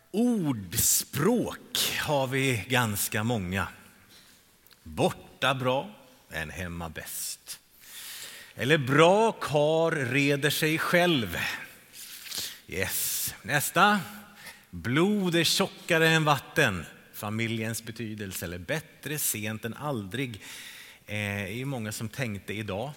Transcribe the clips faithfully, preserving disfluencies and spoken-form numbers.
Ordspråk har vi ganska många. Borta bra, än hemma bäst. Eller bra kar reder sig själv. Yes. Nästa. Blod är tjockare än vatten. Familjens betydelse. Eller bättre sent än aldrig. Det är ju många som tänkte idag.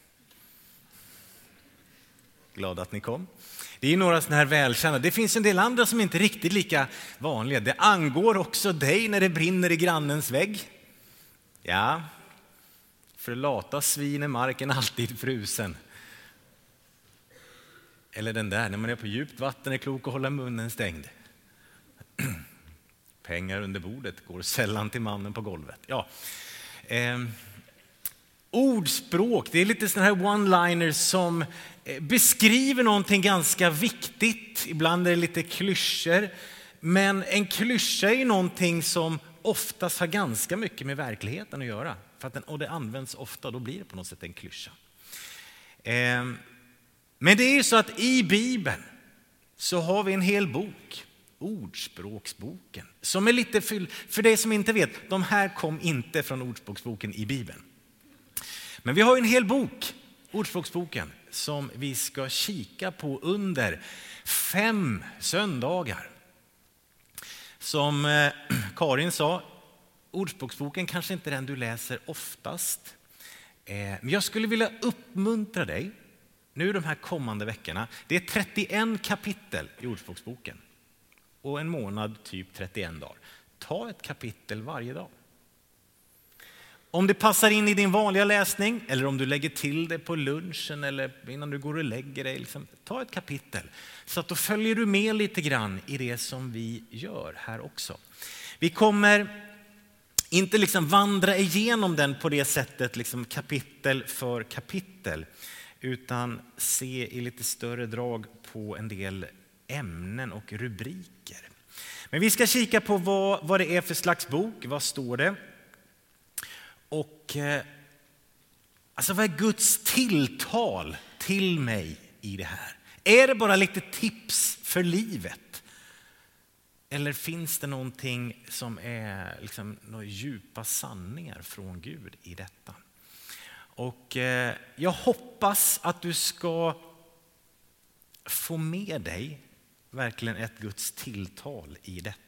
Glad att ni kom. Det är några sådana här välkända. Det finns en del andra som inte är riktigt lika vanliga. Det angår också dig när det brinner i grannens vägg. Ja, för lata svin är marken alltid frusen. Eller den där, när man är på djupt vatten är klok att hålla munnen stängd. Pengar under bordet går sällan till mannen på golvet. Ja. Eh. Ordspråk, det är lite sådana här one-liners som beskriver någonting ganska viktigt. Ibland är det lite klyschor. Men en klyscha är någonting som oftast har ganska mycket med verkligheten att göra. För att den, och det används ofta, då blir det på något sätt en klyscha. Eh, men det är ju så att i Bibeln så har vi en hel bok. Ordspråksboken. Som är lite fyll, för det som inte vet, de här kom inte från Ordspråksboken i Bibeln. Men vi har en hel bok, Ordspråksboken, som vi ska kika på under fem söndagar. Som eh, Karin sa, Ordspråksboken kanske inte är den du läser oftast. Eh, men jag skulle vilja uppmuntra dig nu de här kommande veckorna. Det är trettioen kapitel i Ordspråksboken. Och en månad, typ trettioen dagar. Ta ett kapitel varje dag. Om det passar in i din vanliga läsning eller om du lägger till det på lunchen eller innan du går och lägger dig. Liksom, ta ett kapitel så att då följer du med lite grann i det som vi gör här också. Vi kommer inte liksom vandra igenom den på det sättet liksom kapitel för kapitel utan se i lite större drag på en del ämnen och rubriker. Men vi ska kika på vad, vad det är för slags bok, vad står det? Och alltså vad är Guds tilltal till mig i det här? Är det bara lite tips för livet? Eller finns det någonting som är liksom några djupa sanningar från Gud i detta? Och jag hoppas att du ska få med dig verkligen ett Guds tilltal i detta.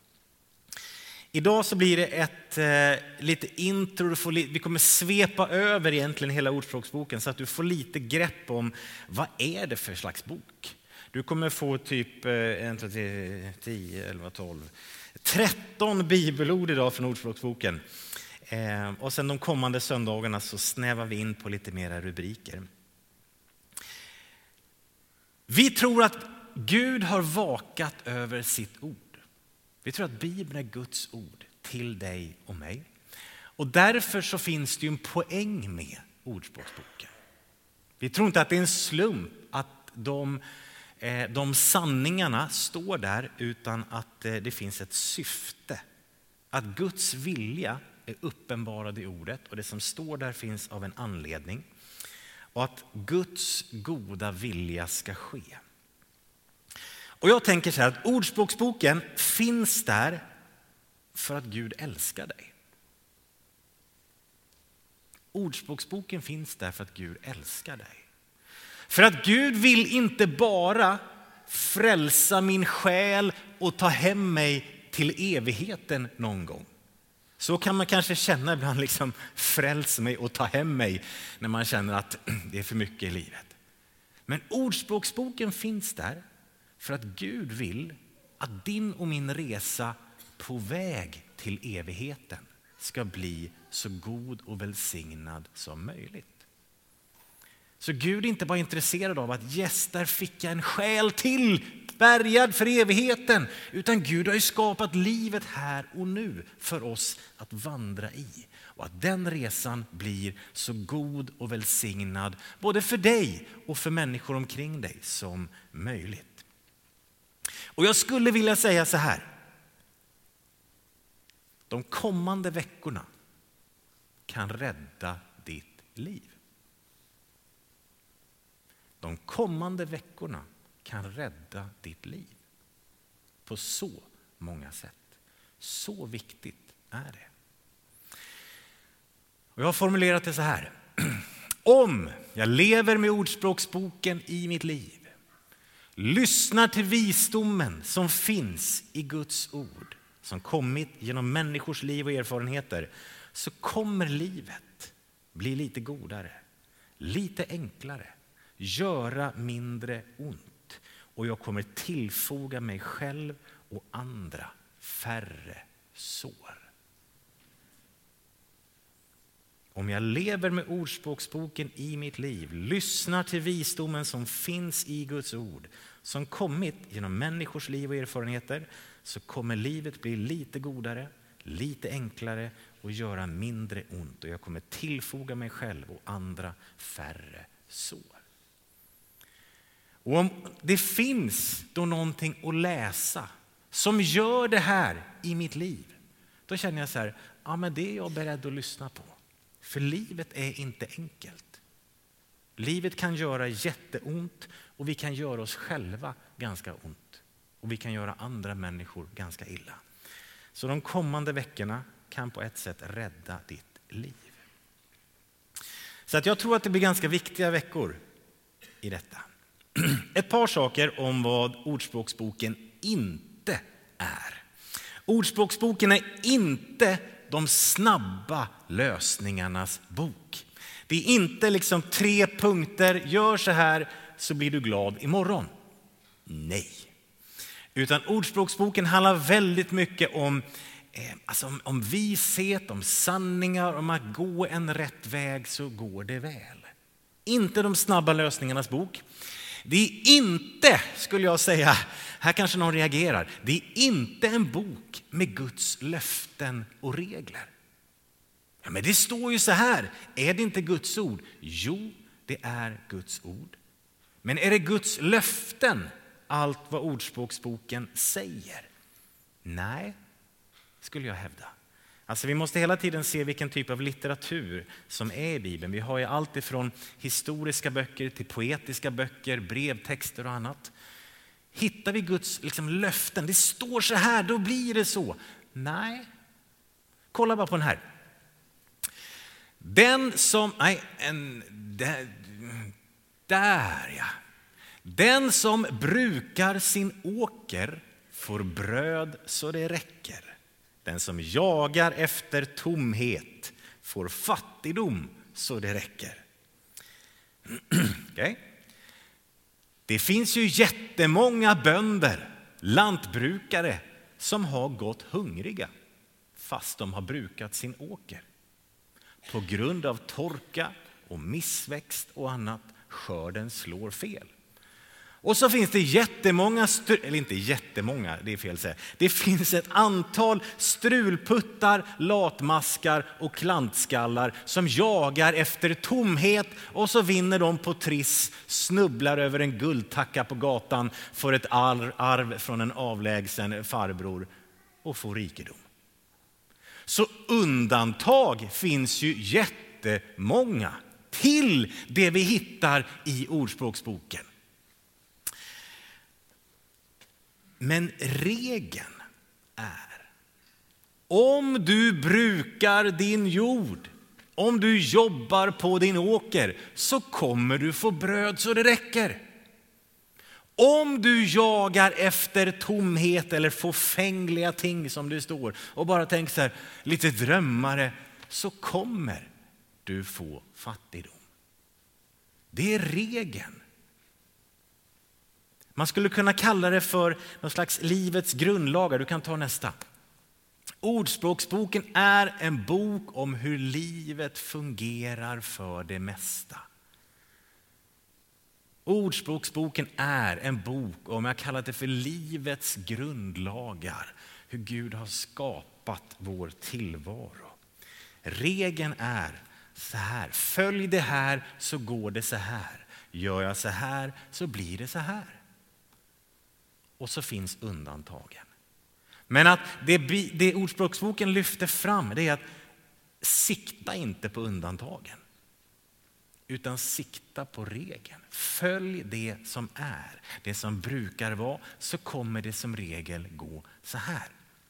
Idag så blir det ett eh, lite intro, du får li- vi kommer svepa över egentligen hela Ordspråksboken så att du får lite grepp om vad är det för slags bok. Du kommer få typ eh, tio, elva, tolv, tretton bibelord idag från Ordspråksboken. Eh, och sen de kommande söndagarna så snävar vi in på lite mera rubriker. Vi tror att Gud har vakat över sitt ord. Vi tror att Bibeln är Guds ord till dig och mig. Och därför så finns det ju en poäng med Ordspråksboken. Vi tror inte att det är en slump att de, de sanningarna står där utan att det finns ett syfte. Att Guds vilja är uppenbarad i ordet och det som står där finns av en anledning. Och att Guds goda vilja ska ske. Och jag tänker så här att Ordspråksboken finns där för att Gud älskar dig. Ordspråksboken finns där för att Gud älskar dig. För att Gud vill inte bara frälsa min själ och ta hem mig till evigheten någon gång. Så kan man kanske känna ibland, liksom fräls mig och ta hem mig när man känner att det är för mycket i livet. Men Ordspråksboken finns där för att Gud vill att din och min resa på väg till evigheten ska bli så god och välsignad som möjligt. Så Gud är inte bara intresserad av att yes, där fick jag en själ till, bärgad för evigheten. Utan Gud har ju skapat livet här och nu för oss att vandra i. Och att den resan blir så god och välsignad både för dig och för människor omkring dig som möjligt. Och jag skulle vilja säga så här. De kommande veckorna kan rädda ditt liv. De kommande veckorna kan rädda ditt liv. på så många sätt. Så viktigt är det. Och jag har formulerat det så här. Om jag lever med Ordspråksboken i mitt liv, lyssnar till visdomen som finns i Guds ord, som kommit genom människors liv och erfarenheter, så kommer livet bli lite godare, lite enklare, göra mindre ont. Och jag kommer tillfoga mig själv och andra färre sår. Om jag lever med Ordspråksboken i mitt liv, lyssnar till visdomen som finns i Guds ord, som kommit genom människors liv och erfarenheter, så kommer livet bli lite godare, lite enklare och göra mindre ont. Och jag kommer tillfoga mig själv och andra färre sår. Och om det finns då någonting att läsa som gör det här i mitt liv, då känner jag så här, ja men det är jag beredd att lyssna på. För livet är inte enkelt. Livet kan göra jätteont och vi kan göra oss själva ganska ont. Och vi kan göra andra människor ganska illa. Så de kommande veckorna kan på ett sätt rädda ditt liv. Så att jag tror att det blir ganska viktiga veckor i detta. Ett par saker om vad Ordspråksboken inte är. Ordspråksboken är inte de snabba lösningarnas bok. Det är inte liksom tre punkter, gör så här så blir du glad imorgon. Nej. Utan Ordspråksboken handlar väldigt mycket om, eh, alltså om, om vishet, om sanningar, om att gå en rätt väg så går det väl. Inte de snabba lösningarnas bok. Det är inte, skulle jag säga, här kanske någon reagerar, det är inte en bok med Guds löften och regler. Ja, men det står ju så här, är det inte Guds ord? Jo, det är Guds ord. Men är det Guds löften allt vad Ordspråksboken säger? Nej, skulle jag hävda. Alltså vi måste hela tiden se vilken typ av litteratur som är i Bibeln. Vi har ju allt ifrån historiska böcker till poetiska böcker, brevtexter och annat. Hittar vi Guds liksom, löften, det står så här, då blir det så. Nej, kolla bara på den här. Den som, nej, en, där, där ja. Den som brukar sin åker får bröd så det räcker. Den som jagar efter tomhet får fattigdom så det räcker. Okay. Det finns ju jättemånga bönder, lantbrukare som har gått hungriga fast de har brukat sin åker. På grund av torka och missväxt och annat, skörden slår fel. Och så finns det jättemånga, eller inte jättemånga, det är fel att säga. Det finns ett antal strulputtar, latmaskar och klantskallar som jagar efter tomhet och så vinner de på triss, snubblar över en guldtacka på gatan, får ett arv från en avlägsen farbror och får rikedom. Så undantag finns ju jättemånga till det vi hittar i Ordspråksboken. Men regeln är, om du brukar din jord, om du jobbar på din åker, så kommer du få bröd så det räcker. Om du jagar efter tomhet eller fåfängliga ting som det står och bara tänker så här, lite drömmare, så kommer du få fattigdom. Det är regeln. Man skulle kunna kalla det för någon slags livets grundlagar. Du kan ta nästa. Ordspråksboken är en bok om hur livet fungerar för det mesta. Ordspråksboken är en bok om, jag kallar det för livets grundlagar. Hur Gud har skapat vår tillvaro. Regeln är så här. Följ det här så går det så här. Gör jag så här så blir det så här. Och så finns undantagen. Men att det, det Ordspråksboken lyfter fram, det är att sikta inte på undantagen. utan sikta på regeln. Följ det som är, det som brukar vara, så kommer det som regel gå så här.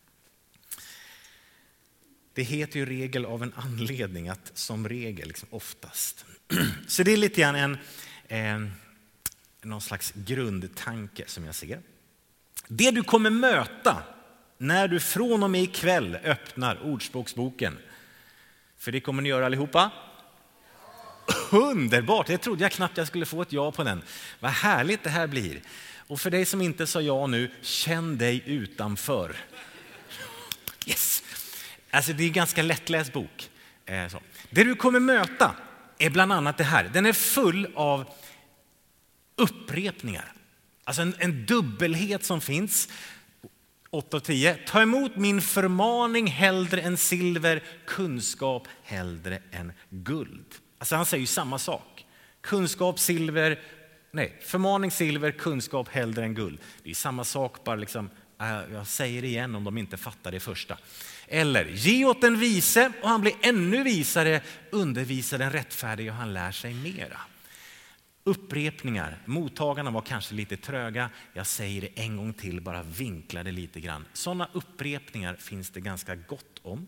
Det heter ju regel av en anledning, att som regel liksom oftast. Så det är lite grann en, eh, någon slags grundtanke som jag ser. Det du kommer möta när du från och med ikväll öppnar Ordspråksboken, för det kommer ni göra allihopa. Underbart, jag trodde jag knappt jag skulle få ett ja på den. Vad härligt det här blir. Och för dig som inte sa ja nu, känn dig utanför. Yes. Alltså det är en ganska lättläst bok. Eh, så. Det du kommer möta är bland annat det här. Den är full av upprepningar. Alltså en, en dubbelhet som finns. åtta och tio. Ta emot min förmaning hellre än silver, kunskap hellre än guld. Alltså han säger ju samma sak. Kunskap, silver, nej, förmaning, silver, kunskap hellre än guld. Det är samma sak, bara liksom, jag säger det igen om de inte fattar det första. Eller, ge åt den vise och han blir ännu visare, undervisa den rättfärdige och han lär sig mera. Upprepningar, mottagarna var kanske lite tröga, jag säger det en gång till, bara vinkla det lite grann. Sådana upprepningar finns det ganska gott om.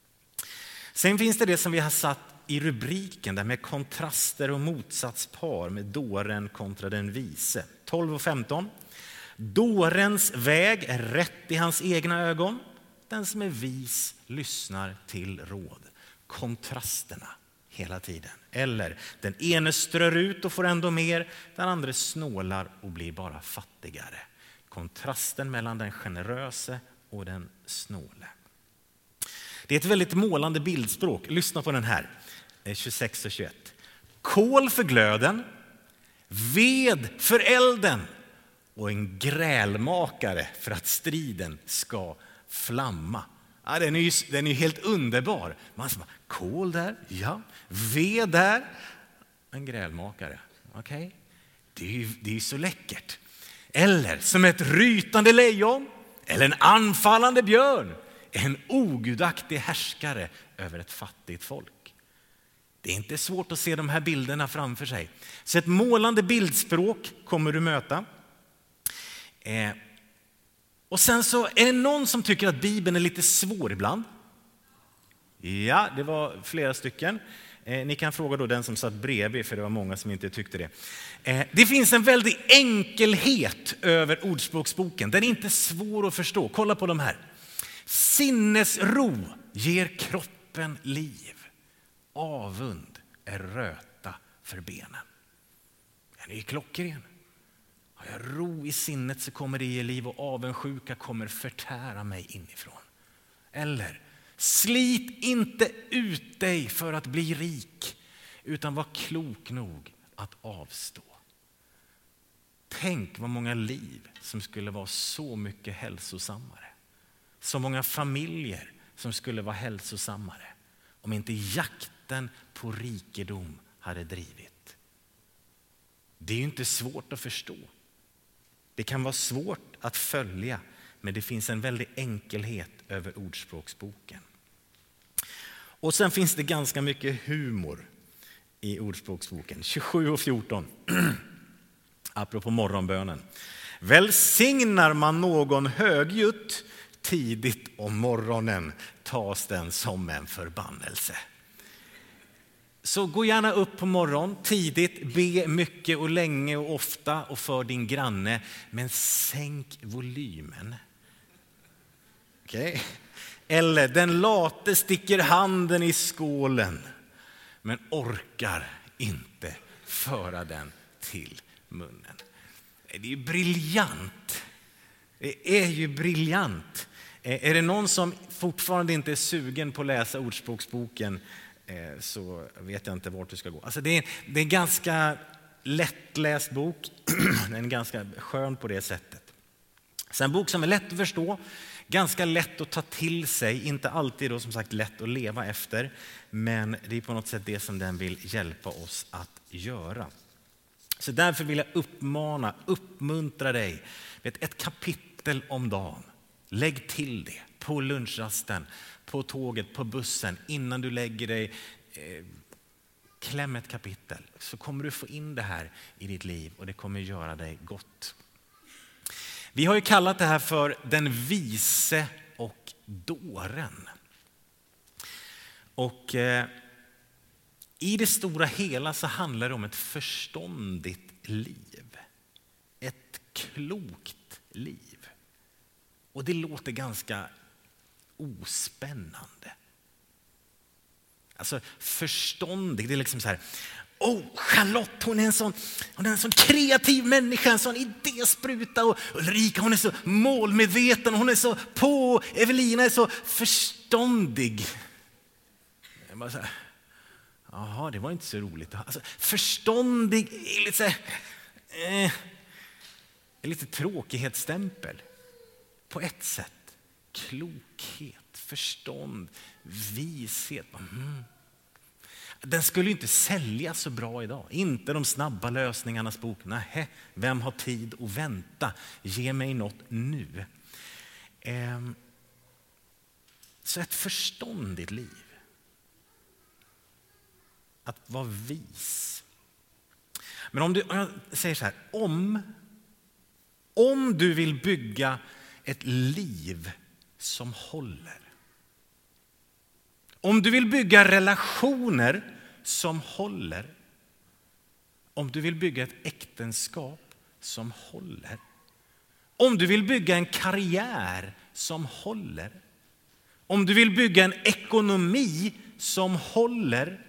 Sen finns det det som vi har satt i rubriken där med kontraster och motsatspar med dåren kontra den vise. tolv och femton. Dårens väg är rätt i hans egna ögon. Den som är vis lyssnar till råd. Kontrasterna hela tiden. Eller den ene strör ut och får ändå mer. Den andra snålar och blir bara fattigare. Kontrasten mellan den generöse och den snåle. Det är ett väldigt målande bildspråk. Lyssna på den här. tjugosex och tjugoett. Kol för glöden, ved för elden och en grälmakare för att striden ska flamma. Ja, den är ju den är helt underbar. Man säger, kol där, ja, ved där, en grälmakare. Okej, okay. Det är ju det är så läckert. Eller som ett rytande lejon eller en anfallande björn, en ogudaktig härskare över ett fattigt folk. Det är inte svårt att se de här bilderna framför sig. Så ett målande bildspråk kommer du möta. Eh, och sen så är det någon som tycker att Bibeln är lite svår ibland. Ja, det var flera stycken. Eh, ni kan fråga då den som satt bredvid, för det var många som inte tyckte det. Eh, det finns en väldig enkelhet över Ordspråksboken. Den är inte svår att förstå. Kolla på de här. Sinnesro ger kroppen liv. Avund är röta för benen. Den är ju klockren. Har jag ro i sinnet så kommer det ge liv, och avundsjuka kommer förtära mig inifrån. Eller, slit inte ut dig för att bli rik, utan var klok nog att avstå. Tänk vad många liv som skulle vara så mycket hälsosammare. Så många familjer som skulle vara hälsosammare om inte jakten på rikedom hade drivit. Det är ju inte svårt att förstå. Det kan vara svårt att följa, men det finns en väldig enkelhet över Ordspråksboken. Och sen finns det ganska mycket humor i Ordspråksboken. tjugosju och fjorton. Apropå morgonbönen. Välsignar man någon högljutt tidigt om morgonen tas den som en förbannelse. Så gå gärna upp på morgon tidigt, be mycket och länge och ofta och för din granne, men sänk volymen. Okej? Okay. Eller den late sticker handen i skålen men orkar inte föra den till munnen. Det är ju briljant. Det är ju briljant. Är det någon som fortfarande inte är sugen på att läsa Ordspråksboken, så vet jag inte vart du ska gå. Alltså det är, det är en ganska lättläst bok. Den är ganska skön på det sättet. Så en bok som är lätt att förstå, ganska lätt att ta till sig, inte alltid då som sagt lätt att leva efter, men det är på något sätt det som den vill hjälpa oss att göra. Så därför vill jag uppmana, uppmuntra dig. Vet, ett kapitel om dagen. Lägg till det på lunchrasten, på tåget, på bussen, innan du lägger dig, eh, kläm ett kapitel, så kommer du få in det här i ditt liv och det kommer göra dig gott. Vi har ju kallat det här för den vise och dåren. Och eh, i det stora hela så handlar det om ett förståndigt liv. Ett klokt liv. Och det låter ganska ospännande. Alltså förståndig, det är liksom så här, åh, Charlotte, hon är en sån, hon är en sån kreativ människa, en sån idéspruta, och Ulrika, hon är så målmedveten, hon är så på, Evelina är så förståndig. Jag bara så här, jaha, det var inte så roligt. Alltså, förståndig är lite så här, eh, är lite tråkighetsstämpel på ett sätt. Klokhet, förstånd, vishet. Mm. Den skulle inte sälja så bra idag. Inte de snabba lösningarnas bok. Nej, vem har tid att vänta? Ge mig något nu. Ehm. Så ett förståndigt liv. Att vara vis. Men om du, om jag säger så här, om, om du vill bygga ett liv som håller. Om du vill bygga relationer som håller. Om du vill bygga ett äktenskap som håller. Om du vill bygga en karriär som håller. Om du vill bygga en ekonomi som håller.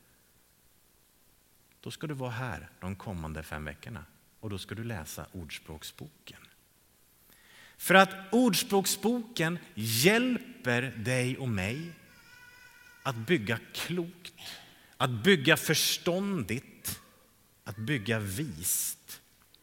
Då ska du vara här de kommande fem veckorna. Och då ska du läsa Ordspråksboken. För att Ordspråksboken hjälper dig och mig att bygga klokt, att bygga förståndigt, att bygga vist.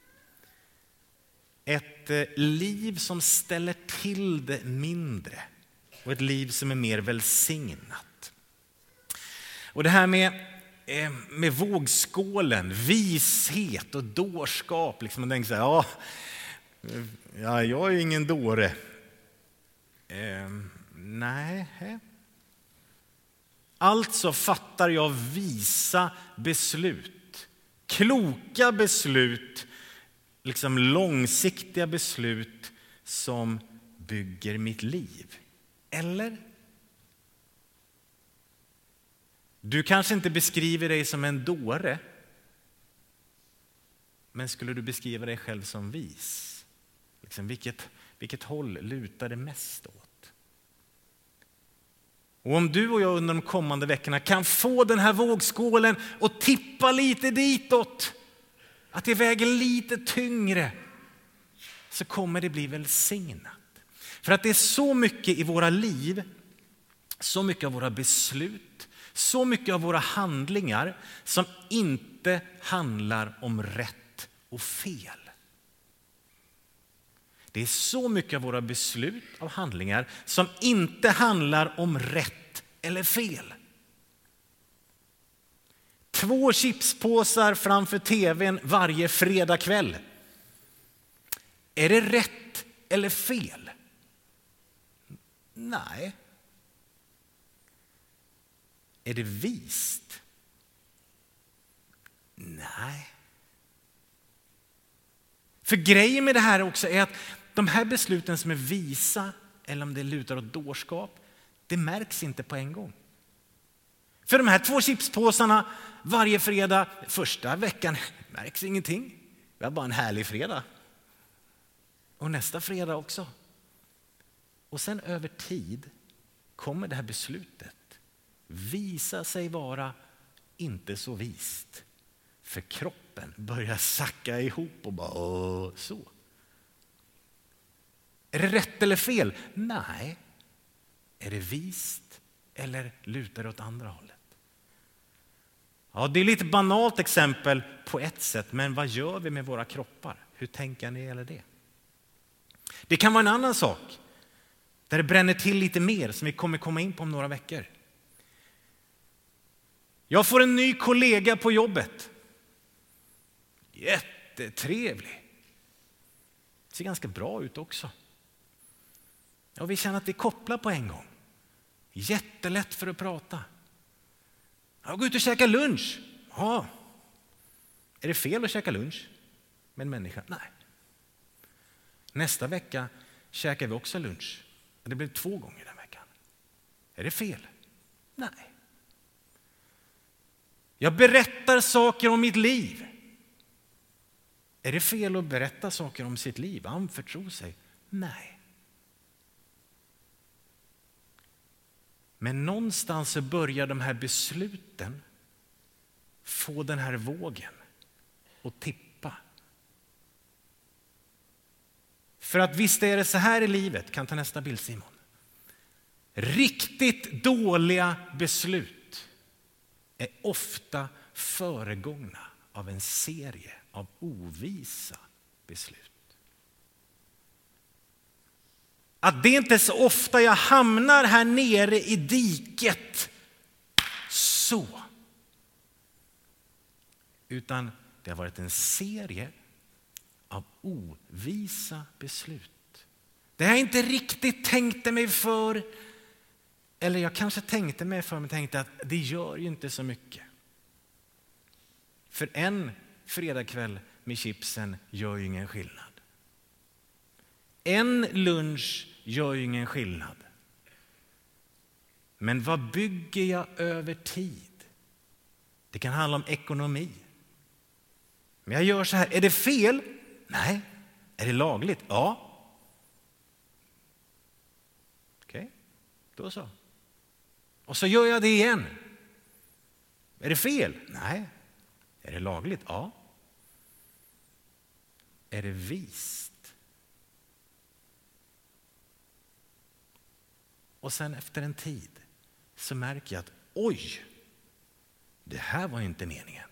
Ett liv som ställer till det mindre och ett liv som är mer välsignat. Och det här med, med vågskålen, vishet och dårskap, liksom man tänker så här, ja, ja, jag är ingen dåre. Eh, nej. Alltså fattar jag visa beslut. Kloka beslut. Liksom långsiktiga beslut som bygger mitt liv. Eller? Du kanske inte beskriver dig som en dåre. Men skulle du beskriva dig själv som vis? Liksom vilket, vilket håll lutar det mest åt? Och om du och jag under de kommande veckorna kan få den här vågskålen och tippa lite ditåt, att det väger lite tyngre, så kommer det bli välsignat. För att det är så mycket i våra liv, så mycket av våra beslut, så mycket av våra handlingar som inte handlar om rätt och fel. Det är så mycket av våra beslut, av handlingar, som inte handlar om rätt eller fel. Två chipspåsar framför tvn varje fredagkväll. Är det rätt eller fel? Nej. Är det vist? Nej. För grejen med det här också är att de här besluten som är visa, eller om det lutar åt dårskap, det märks inte på en gång. För de här två chipspåsarna varje fredag, första veckan märks ingenting. Vi har bara en härlig fredag. Och nästa fredag också. Och sen över tid kommer det här beslutet visa sig vara inte så vist. För kroppen börjar sacka ihop och bara åh, så. Är det rätt eller fel? Nej. Är det vist eller lutar det åt andra hållet? Ja, det är lite banalt exempel på ett sätt, men vad gör vi med våra kroppar? Hur tänker ni eller det? Det kan vara en annan sak där det bränner till lite mer som vi kommer komma in på om några veckor. Jag får en ny kollega på jobbet. Jättetrevlig. Ser ganska bra ut också. Ja, vi känner att vi kopplar på en gång. Jättelätt för att prata. Jag går ut och käkar lunch. Ja. Är det fel att käka lunch med en människa? Nej. Nästa vecka käkar vi också lunch. Det blev två gånger den veckan. Är det fel? Nej. Jag berättar saker om mitt liv. Är det fel att berätta saker om sitt liv? Anförtro sig? Nej. Men någonstans så börjar de här besluten få den här vågen att tippa. För att visst är det så här i livet, kan ta nästa bild Simon. Riktigt dåliga beslut är ofta föregångna av en serie av ovisa beslut. Att det inte är så ofta jag hamnar här nere i diket så. Utan det har varit en serie av ovisa beslut. Det har jag inte riktigt tänkte mig för. Eller jag kanske tänkte mig för men tänkte att det gör ju inte så mycket. För en fredagkväll med chipsen gör ju ingen skillnad. En lunch gör ju ingen skillnad. Men vad bygger jag över tid? Det kan handla om ekonomi. Men jag gör så här, är det fel? Nej. Är det lagligt? Ja. Okej, okay. Då så. Och så gör jag det igen. Är det fel? Nej. Är det lagligt? Ja. Är det vist? Och sen efter en tid så märker jag att oj, det här var inte meningen.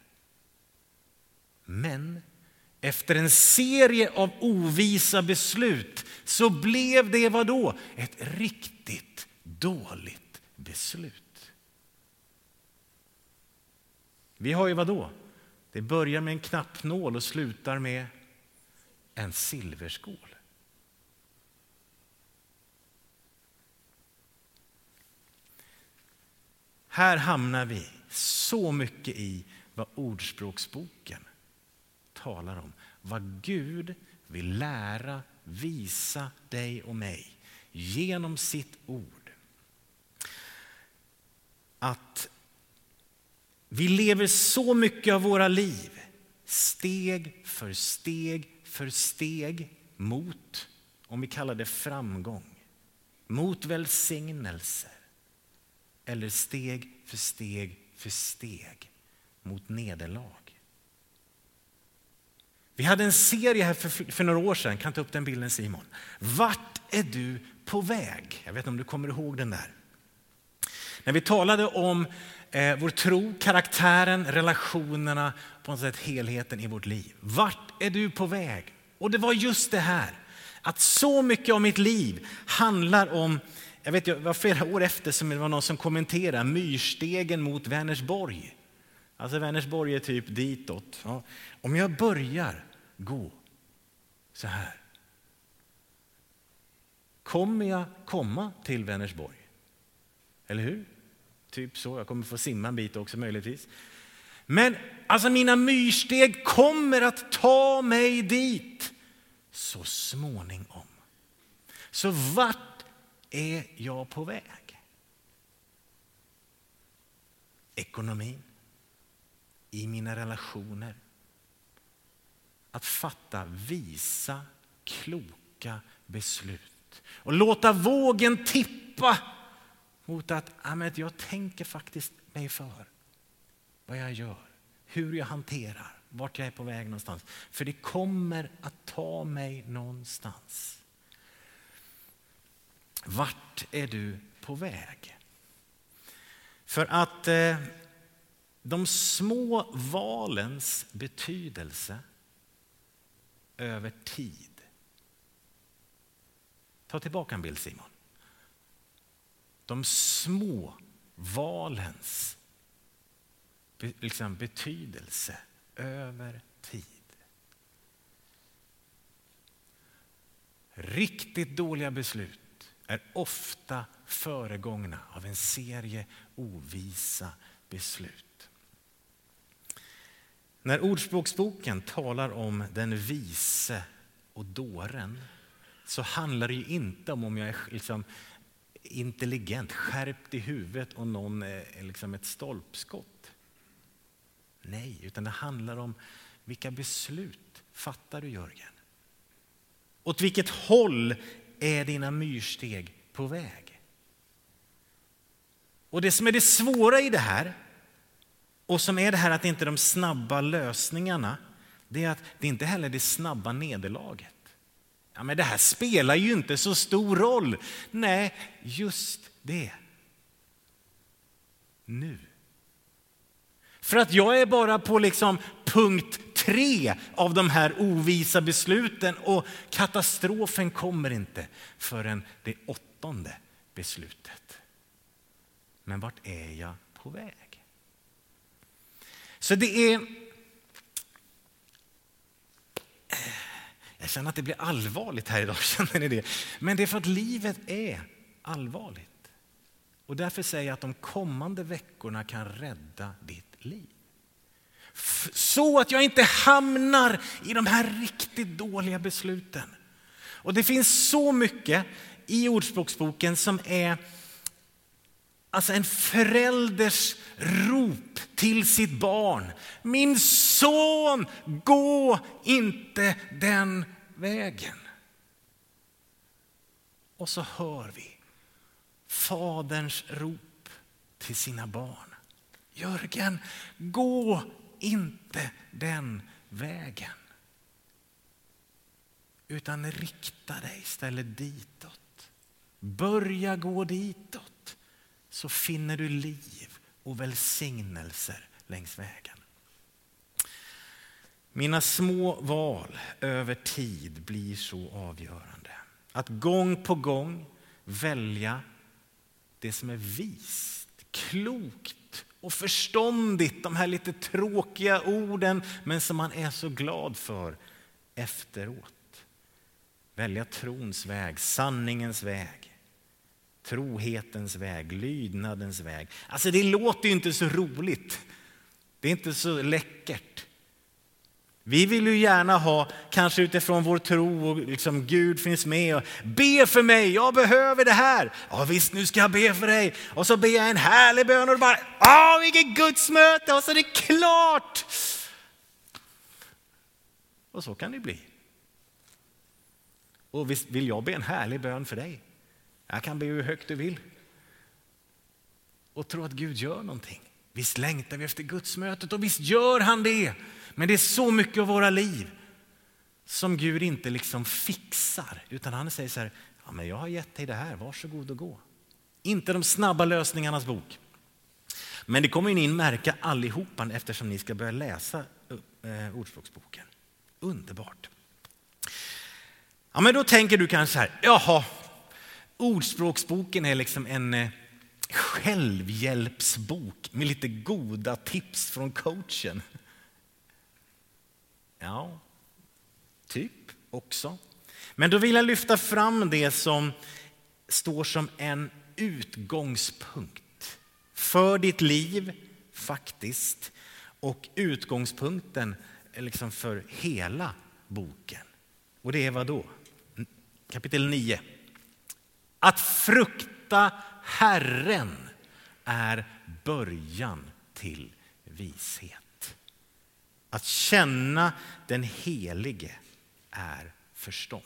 Men efter en serie av ovisa beslut så blev det vad då? Ett riktigt dåligt beslut. Vi har ju vad då? Det börjar med en knappnål och slutar med en silverskål. Här hamnar vi så mycket i vad Ordspråksboken talar om. Vad Gud vill lära, visa dig och mig genom sitt ord. Att vi lever så mycket av våra liv steg för steg för steg mot, om vi kallar det framgång, mot välsignelser. Eller steg för steg för steg mot nederlag. Vi hade en serie här för, för några år sedan, kan ta upp den bilden Simon. Vart är du på väg? Jag vet inte om du kommer ihåg den där. När vi talade om eh, vår tro, karaktären, relationerna, på något sätt helheten i vårt liv. Vart är du på väg? Och det var just det här, att så mycket av mitt liv handlar om, jag vet det var flera år efter som det var någon som kommenterade myrstegen mot Vänersborg. Alltså Vänersborg är typ ditåt. Ja. Om jag börjar gå så här, kommer jag komma till Vänersborg? Eller hur? Typ så. Jag kommer få simma en bit också möjligtvis. Men alltså mina myrsteg kommer att ta mig dit så småningom. Så vart är jag på väg? Ekonomin, i mina relationer. Att fatta visa, kloka beslut. Och låta vågen tippa mot att jag tänker faktiskt mig för. Vad jag gör, hur jag hanterar, vart jag är på väg någonstans. För det kommer att ta mig någonstans. Vart är du på väg? För att eh, de små valens betydelse över tid. Ta tillbaka en bild Simon. De små valens be, liksom betydelse över tid. Riktigt dåliga beslut är ofta föregångna av en serie ovisa beslut. När Ordspråksboken talar om den vise och dåren så handlar det ju inte om om jag är liksom intelligent, skärpt i huvudet och någon är liksom ett stolpskott. Nej, utan det handlar om vilka beslut fattar du, Jörgen? Åt vilket håll är dina myrsteg på väg? Och det som är det svåra i det här, och som är det här att det inte är de snabba lösningarna, det är att det inte heller är det snabba nederlaget. Ja, men det här spelar ju inte så stor roll. Nej, just det. Nu. För att jag är bara på liksom punkt tre av de här ovisa besluten och katastrofen kommer inte förrän det åttonde beslutet. Men vart är jag på väg? Så det är... Jag känner att det blir allvarligt här idag, känner ni det? Men det är för att livet är allvarligt. Och därför säger jag att de kommande veckorna kan rädda ditt liv. Så att jag inte hamnar i de här riktigt dåliga besluten. Och det finns så mycket i Ordspråksboken som är alltså en förälders rop till sitt barn. Min son, gå inte den vägen. Och så hör vi faderns rop till sina barn. Jörgen, gå inte den vägen. Utan rikta dig istället ditåt. Börja gå ditåt. Så finner du liv och välsignelser längs vägen. Mina små val över tid blir så avgörande. Att gång på gång välja det som är vist, klokt och förståndigt. De här lite tråkiga orden, men som man är så glad för efteråt. Välja trons väg, sanningens väg. Trohetens väg, lydnadens väg. Alltså det låter ju inte så roligt. Det är inte så läckert. Vi vill ju gärna ha, kanske utifrån vår tro och liksom Gud finns med och be för mig, jag behöver det här. Ja visst, nu ska jag be för dig. Och så ber jag en härlig bön och bara, ja vilket gudsmöte och så är det klart. Och så kan det bli. Och visst vill jag be en härlig bön för dig. Jag kan be hur högt du vill. Och tro att Gud gör någonting. Visst längtar vi efter gudsmötet och visst gör han det. Men det är så mycket av våra liv som Gud inte liksom fixar. Utan han säger så här, ja men jag har gett dig det här, varsågod och gå. Inte de snabba lösningarnas bok. Men det kommer ni in märka allihopa eftersom ni ska börja läsa eh, Ordspråksboken. Underbart. Ja men då tänker du kanske så här, jaha. Ordspråksboken är liksom en eh, självhjälpsbok med lite goda tips från coachen. Ja, typ också. Men då vill jag lyfta fram det som står som en utgångspunkt för ditt liv faktiskt. Och utgångspunkten är liksom för hela boken. Och det är vad då? Kapitel nio. Att frukta Herren är början till vishet. Att känna den helige är förstånd.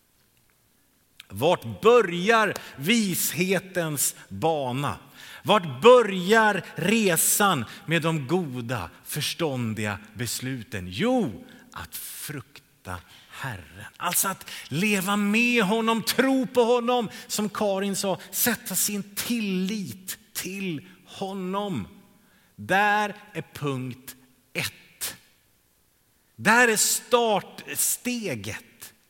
Vart börjar vishetens bana? Vart börjar resan med de goda, förståndiga besluten? Jo, att frukta Herren. Alltså att leva med honom, tro på honom. Som Karin sa, sätta sin tillit till honom. Där är punkt ett. Där är startsteget.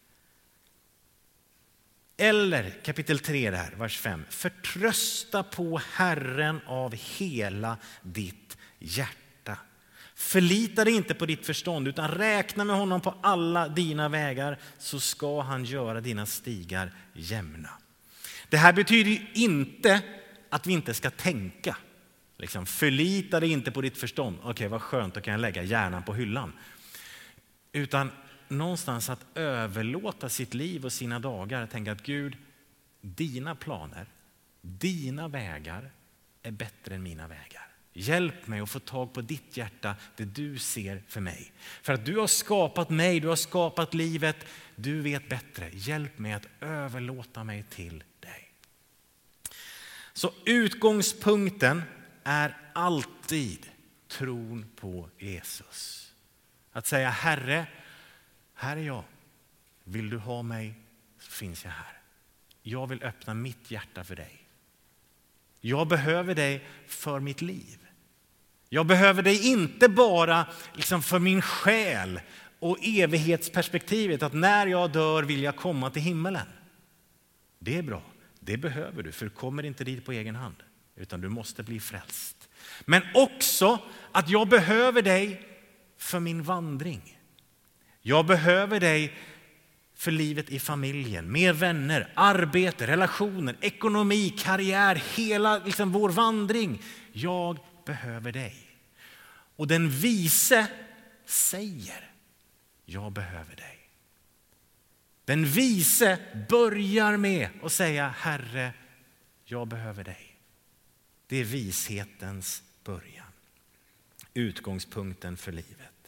Eller kapitel tre där, vers fem. Förtrösta på Herren av hela ditt hjärta. Förlita dig inte på ditt förstånd utan räkna med honom på alla dina vägar så ska han göra dina stigar jämna. Det här betyder ju inte att vi inte ska tänka. Liksom, förlita dig inte på ditt förstånd. Okej, okay, vad skönt, då kan jag lägga hjärnan på hyllan. Utan någonstans att överlåta sitt liv och sina dagar. Tänka att Gud, dina planer, dina vägar är bättre än mina vägar. Hjälp mig att få tag på ditt hjärta, det du ser för mig. För att du har skapat mig, du har skapat livet, du vet bättre. Hjälp mig att överlåta mig till dig. Så utgångspunkten är alltid tron på Jesus. Att säga, Herre, här är jag. Vill du ha mig så finns jag här. Jag vill öppna mitt hjärta för dig. Jag behöver dig för mitt liv. Jag behöver dig inte bara liksom för min själ och evighetsperspektivet att när jag dör vill jag komma till himmelen. Det är bra, det behöver du, för du kommer inte dit på egen hand utan du måste bli frälst. Men också att jag behöver dig för min vandring. Jag behöver dig för livet i familjen, med vänner, arbete, relationer, ekonomi, karriär, hela liksom vår vandring. Jag behöver dig. Och den vise säger, jag behöver dig. Den vise börjar med att säga, Herre, jag behöver dig. Det är vishetens början. Utgångspunkten för livet.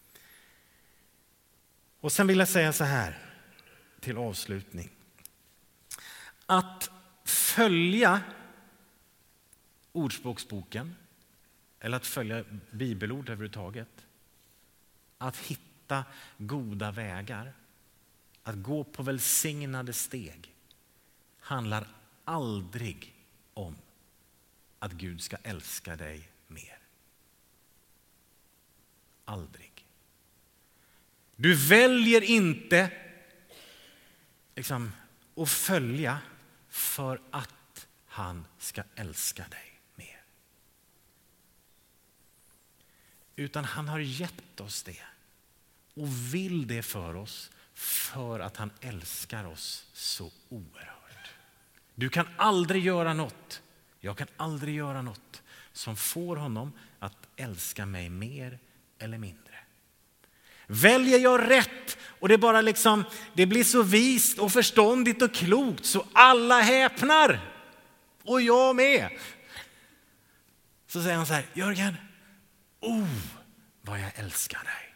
Och sen vill jag säga så här till avslutning. Att följa Ordspråksboken eller att följa bibelord överhuvudtaget. Att hitta goda vägar. Att gå på välsignade steg handlar aldrig om att Gud ska älska dig mer. Aldrig. Du väljer inte liksom, att följa för att han ska älska dig mer. Utan han har gett oss det och vill det för oss för att han älskar oss så oerhört. Du kan aldrig göra något, jag kan aldrig göra något som får honom att älska mig mer eller mindre. Väljer jag rätt och det bara liksom, det blir så vist och förståndigt och klokt så alla häpnar och jag med. Så säger han så här, Jörgen, oh vad jag älskar dig.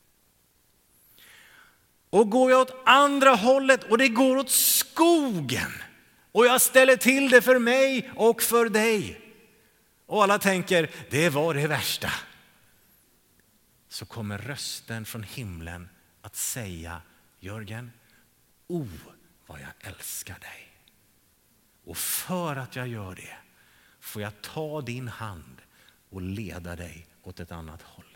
Och går jag åt andra hållet och det går åt skogen och jag ställer till det för mig och för dig. Och alla tänker, det var det värsta. Så kommer rösten från himlen att säga, Jörgen, oh vad jag älskar dig. Och för att jag gör det får jag ta din hand och leda dig åt ett annat håll.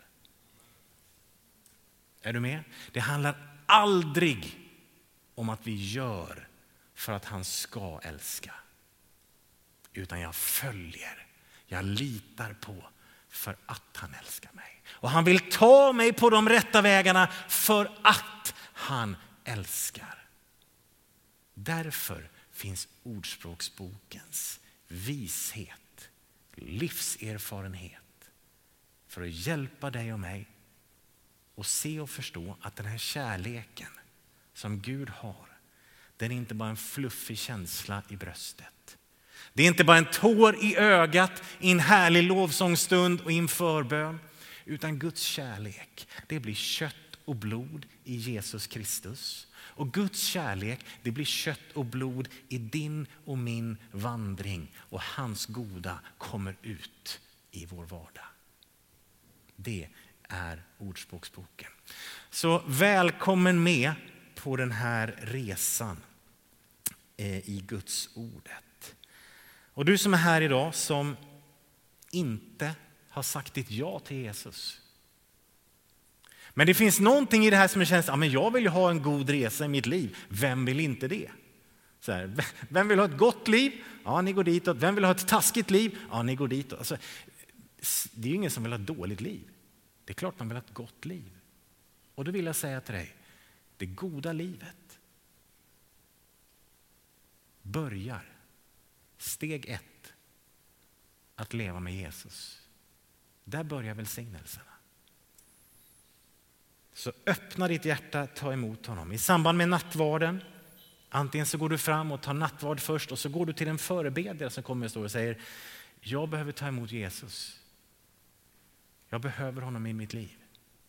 Är du med? Det handlar aldrig om att vi gör för att han ska älska. Utan jag följer, jag litar på för att han älskar mig. Och han vill ta mig på de rätta vägarna för att han älskar. Därför finns Ordspråksbokens vishet, livserfarenhet för att hjälpa dig och mig och se och förstå att den här kärleken som Gud har, den är inte bara en fluffig känsla i bröstet. Det är inte bara en tår i ögat i en härlig lovsångsstund och i en förbön. Utan Guds kärlek, det blir kött och blod i Jesus Kristus. Och Guds kärlek, det blir kött och blod i din och min vandring. Och hans goda kommer ut i vår vardag. Det är Ordspråksboken. Så välkommen med på den här resan i Guds ordet. Och du som är här idag som inte har sagt ditt ja till Jesus. Men det finns någonting i det här som känns, ja men jag vill ju ha en god resa i mitt liv. Vem vill inte det? Så här, vem vill ha ett gott liv? Ja, ni går ditåt. Vem vill ha ett taskigt liv? Ja, ni går ditåt. Alltså, det är ju ingen som vill ha ett dåligt liv. Det är klart man vill ha ett gott liv. Och då vill jag säga till dig, det goda livet börjar steg ett att leva med Jesus. Där börjar välsignelserna. Så öppna ditt hjärta, ta emot honom. I samband med nattvarden, antingen så går du fram och tar nattvard först och så går du till en förebedjare som kommer och står och säger: jag behöver ta emot Jesus. Jag behöver honom i mitt liv.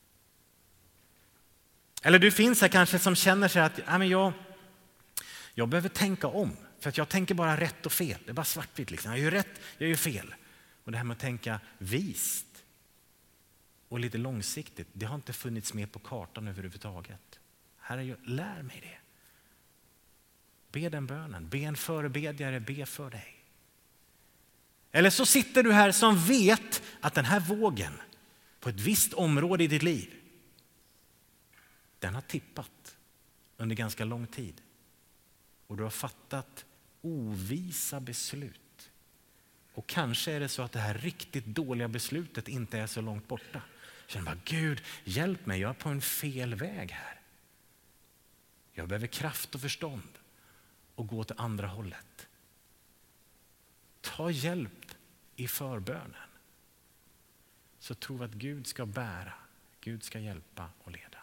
Eller du finns här kanske som känner sig att ja, men jag, jag behöver tänka om. För att jag tänker bara rätt och fel. Det är bara svartvitt liksom. Jag gör rätt, jag gör fel. Och det här med att tänka vist och lite långsiktigt, det har inte funnits med på kartan överhuvudtaget. Herre, jag lär mig det. Be den bönen, be en förebedjare, be för dig. Eller så sitter du här som vet att den här vågen på ett visst område i ditt liv, den har tippat under ganska lång tid. Och du har fattat ovisa beslut. Och kanske är det så att det här riktigt dåliga beslutet inte är så långt borta. Känner bara, Gud, hjälp mig, jag är på en fel väg här. Jag behöver kraft och förstånd och gå till andra hållet. Ta hjälp i förbönen. Så tro att Gud ska bära, Gud ska hjälpa och leda.